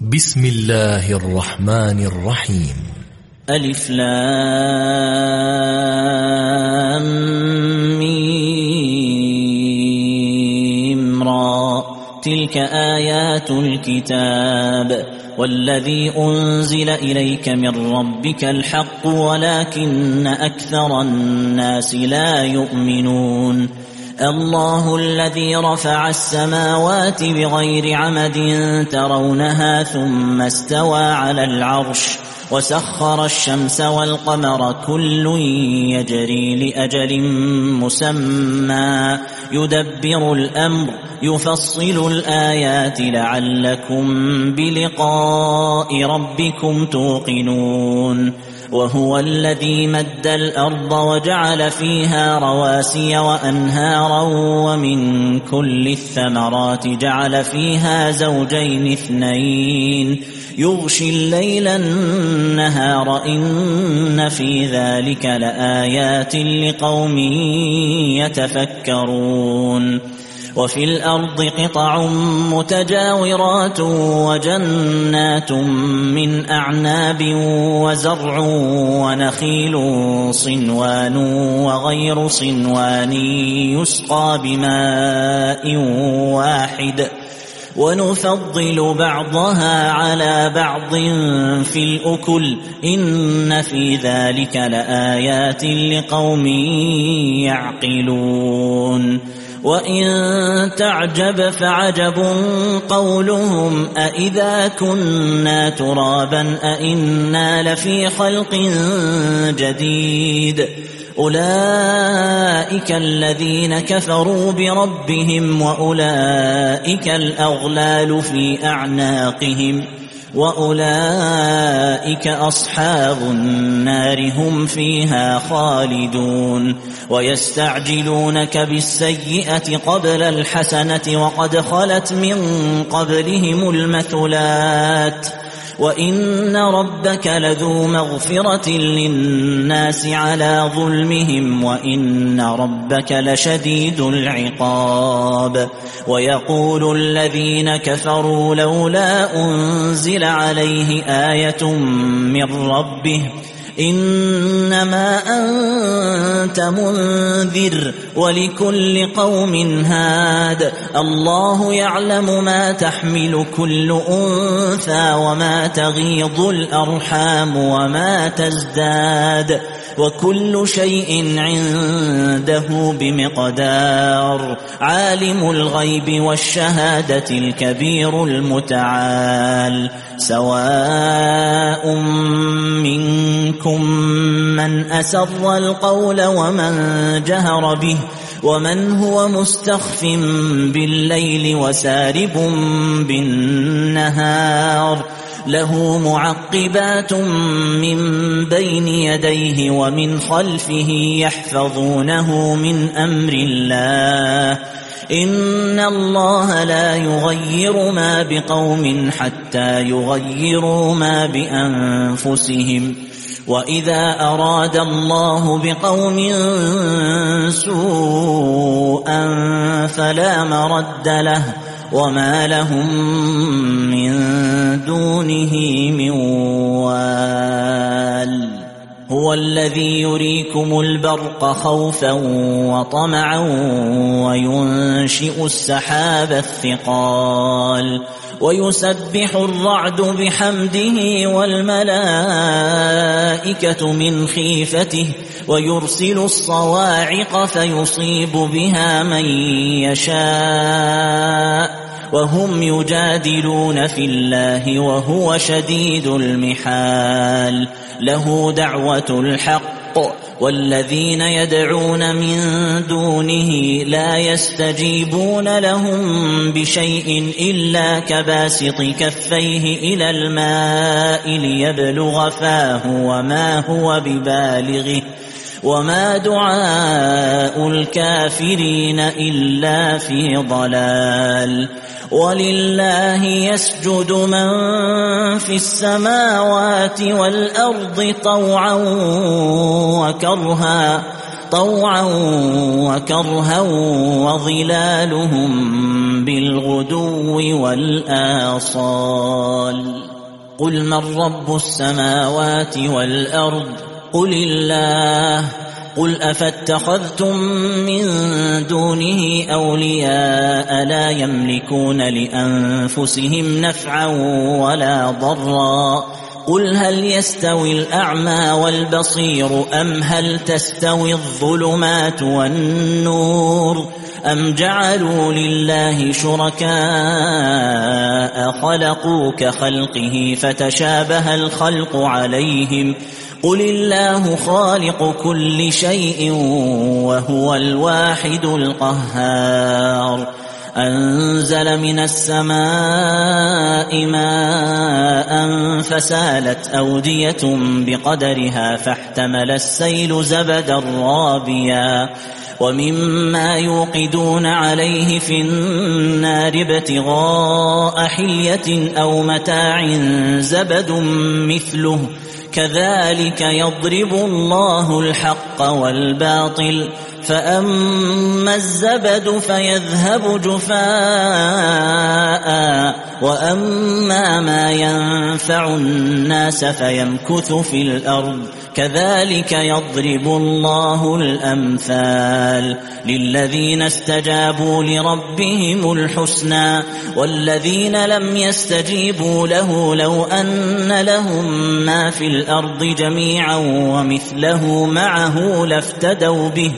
بسم الله الرحمن الرحيم. ألف لام ميم را، تلك آيات الكتاب والذي أنزل إليك من ربك الحق ولكن أكثر الناس لا يؤمنون. الله الذي رفع السماوات بغير عمد ترونها ثم استوى على العرش وسخر الشمس والقمر كل يجري لأجل مسمى يدبر الأمر يفصل الآيات لعلكم بلقاء ربكم توقنون. وهو الذي مد الأرض وجعل فيها رواسي وأنهارا ومن كل الثمرات جعل فيها زوجين اثنين يغشي الليل النهار إن في ذلك لآيات لقوم يتفكرون. وفي الأرض قطع متجاورات وجنات من أعناب وزرع ونخيل صنوان وغير صنوان يسقى بماء واحد ونفضل بعضها على بعض في الأكل إن في ذلك لآيات لقوم يعقلون. وإن تعجب فعجب قولهم أإذا كنا ترابا أإنا لفي خلق جديد أولئك الذين كفروا بربهم وأولئك الأغلال في أعناقهم وأولئك أصحاب النار هم فيها خالدون. ويستعجلونك بالسيئة قبل الحسنة وقد خلت من قبلهم المثلات وإن ربك لذو مغفرة للناس على ظلمهم وإن ربك لشديد العقاب. ويقول الذين كفروا لولا أنزل عليه آية من ربه إنما أنت منذر ولكل قوم هاد الله يعلم ما تحمل كل أنثى وما تغيض الأرحام وما تزداد وكل شيء عنده بمقدار. عالم الغيب والشهادة الكبير المتعال. سواء منكم من أسر القول ومن جهر به ومن هو مستخف بالليل وسارب بالنهار له معقبات من بين يديه ومن خلفه يحفظونه من أمر الله إن الله لا يغير ما بقوم حتى يغيروا ما بأنفسهم وإذا أراد الله بقوم سوءا فلا مرد له وما لهم من دونه من وال. هو الذي يريكم البرق خوفا وطمعا وينشئ السحاب الثقال ويسبح الرعد بحمده والملائكة من خيفته ويرسل الصواعق فيصيب بها من يشاء وهم يجادلون في الله وهو شديد المحال. له دعوة الحق والذين يدعون من دونه لا يستجيبون لهم بشيء إلا كباسط كفيه إلى الماء ليبلغ فاه وما هو ببالغه وما دعاء الكافرين إلا في ضلال. ولله يسجد من في السماوات والأرض طوعا طوعا وكرها وظلالهم بالغدو والآصال قل من رب السماوات والأرض قل الله قل أفاتخذتم من دونه أولياء لا يملكون لأنفسهم نفعا ولا ضرا قل هل يستوي الأعمى والبصير أم هل تستوي الظلمات والنور أم جعلوا لله شركاء خلقوا كخلقه فتشابه الخلق عليهم قل الله خالق كل شيء وهو الواحد القهار أنزل من السماء ماء فسالت أودية بقدرها فاحتمل السيل زبدا رابيا ومما يوقدون عليه في النار ابتغاء حلية أو متاع زبد مثله كذلك يضرب الله الحق والباطل فأما الزبد فيذهب جفاء وأما ما ينفع الناس فيمكث في الأرض كذلك يضرب الله الأمثال للذين استجابوا لربهم الحسنى والذين لم يستجيبوا له لو أن لهم ما في الأرض جميعا ومثله معه لافتدوا به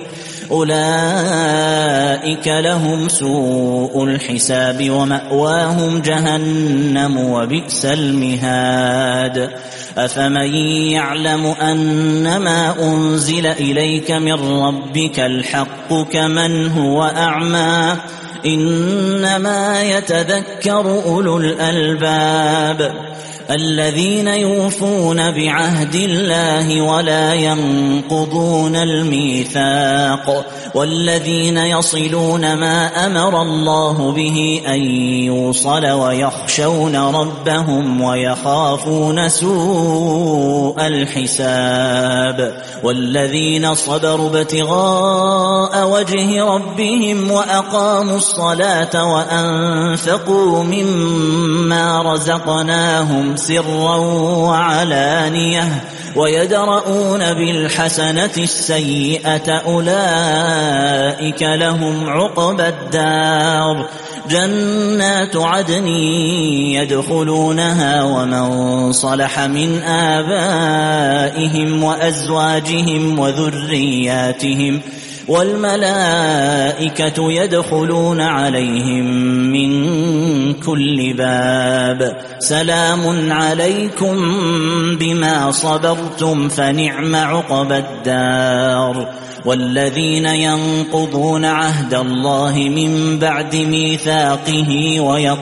أولئك لهم سوء الحساب ومأواهم جهنم وبئس المهاد أفمن يعلم أنما أنزل إليك من ربك الحق كمن هو أعمى إنما يتذكر أولو الألباب الذين يوفون بعهد الله ولا ينقضون الميثاق والذين يصلون ما أمر الله به أن يوصل ويخشون ربهم ويخافون سوء الحساب والذين صبروا ابتغاء وجه ربهم وأقاموا الصلاة وأنفقوا مما رزقناهم سرا وعلانية ويدرؤون بالحسنة السيئة أولئك لهم عقبى الدار جنات عدن يدخلونها ومن صلح من آبائهم وأزواجهم وذرياتهم والملائكة يدخلون عليهم من كل باب سلام عليكم بما صبرتم فنعم عقبى الدار والذين ينقضون عهد الله من بعد ميثاقه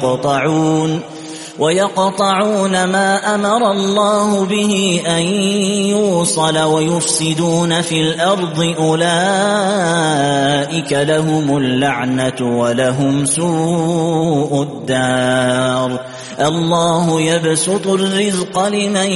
ويقطعون ما أمر الله به أن يوصل ويفسدون في الأرض أولئك لهم اللعنة ولهم سوء الدار الله يبسط الرزق لمن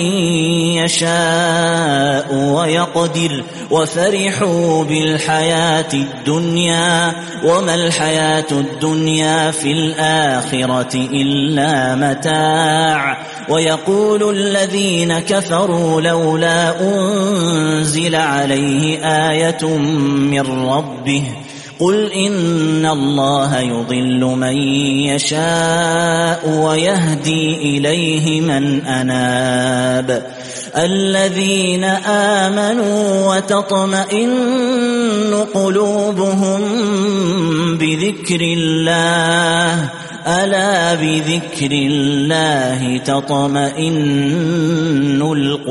يشاء ويقدر وفرحوا بالحياة الدنيا وما الحياة الدنيا في الآخرة إلا متاع ويقول الذين كفروا لولا أنزل عليه آية من ربه قل إن الله يضل من يشاء ويهدي إليه من أناب الذين آمنوا وتطمئن قلوبهم بذكر الله ألا بذكر الله تطمئن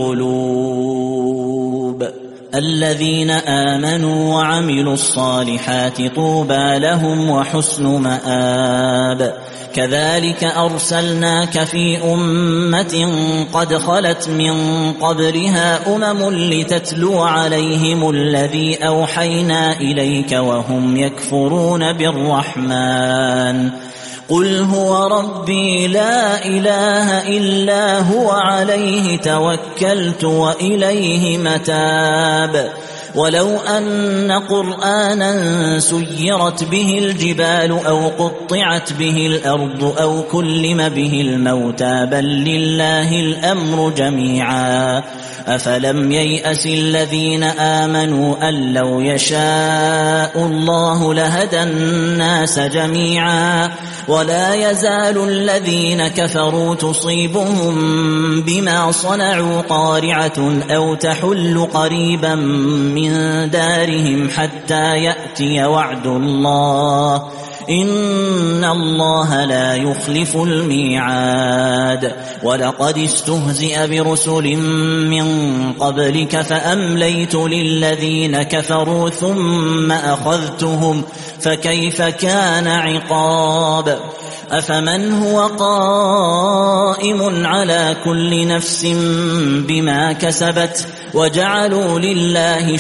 القلوب الذين آمنوا وعملوا الصالحات طوبى لهم وحسن مآب كذلك أرسلناك في أمة قد خلت من قبلها لتتلو عليهم الذي أوحينا إليك وهم يكفرون بالرحمن قل هو ربي لا إله إلا هو عليه توكلت وإليه متاب ولو أن قرآنا سيرت به الجبال أو قطعت به الأرض أو كلم به الموتى بل لله الأمر جميعا أفلم ييأس الذين آمنوا أن لو يشاء الله لهدى الناس جميعا ولا يزال الذين كفروا تصيبهم بما صنعوا قارعة أو تحل قريبا من دارهم حتى يأتي وعد الله إن الله لا يخلف الميعاد ولقد استهزئ برسل من قبلك فأمليت للذين كفروا ثم أخذتهم فكيف كان عقاب أفمن هو قائم على كل نفس بما كسبت وجعلوا لله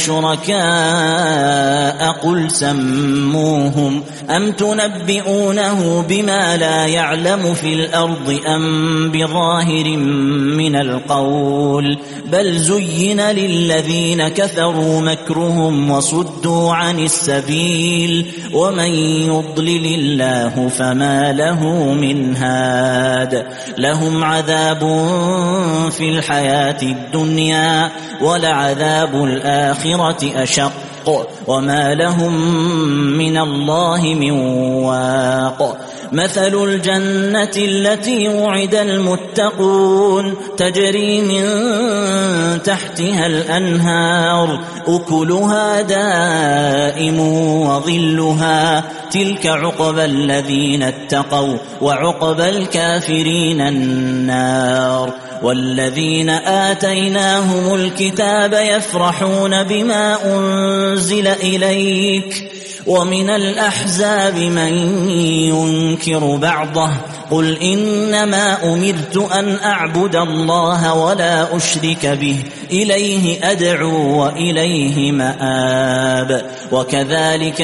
شركاء قل سموهم أم تنبئونه بما لا يعلم في الأرض أم بظاهر من القول بل زين للذين كفروا مكرهم وصدوا عن السبيل ومن يضلل الله فما له من هاد لهم عذاب في الحياة الدنيا ولعذاب الآخرة أشق وما لهم من الله من واق مثل الجنة التي وعد المتقون تجري من تحتها الأنهار أكلها دائم وظلها تلك عقبى الذين اتقوا وعقبى الكافرين النار والذين آتيناهم الكتاب يفرحون بما أنزل إليك ومن الأحزاب من ينكر بعضه قل إنما أمرت أن أعبد الله ولا أشرك به إليه أدعو وإليه مآب وكذلك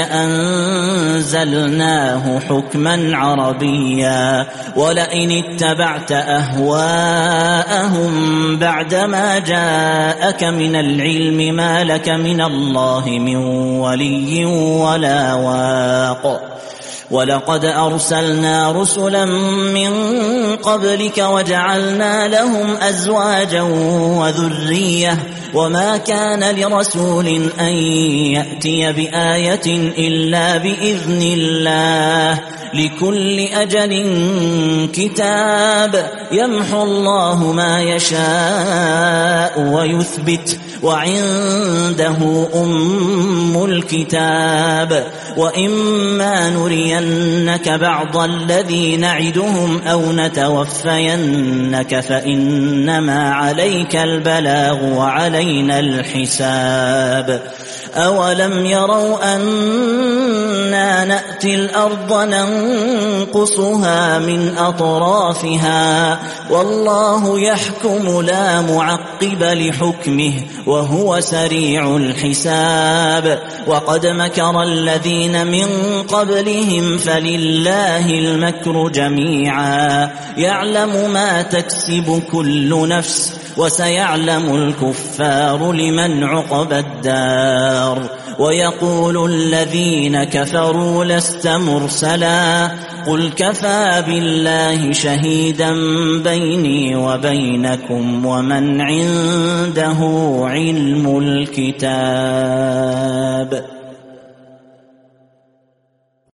أنزلناه حكما عربيا ولئن اتبعت أهواءهم بعدما جاءك من العلم ما لك من الله من ولي ولا واق ولقد أرسلنا رسلا من قبلك وجعلنا لهم أزواجا وذرية وما كان لرسول أن يأتي بآية إلا بإذن الله لكل أجل كتاب يمحو الله ما يشاء ويثبت وعنده أم الكتاب وإما نرينك بعض الذي نعدهم أو نتوفينك فإنما عليك البلاغ وعلينا الحساب أولم يروا أنا نأتي الأرض ننقصها من أطرافها والله يحكم لا معقب لحكمه وهو سريع الحساب وقد مكر الذين من قبلهم فلله المكر جميعا يعلم ما تكسب كل نفس وسيعلم الكفار لمن عقبى الدار ويقول الذين كفروا لست مرسلا قل كفى بالله شهيدا بيني وبينكم ومن عنده علم الكتاب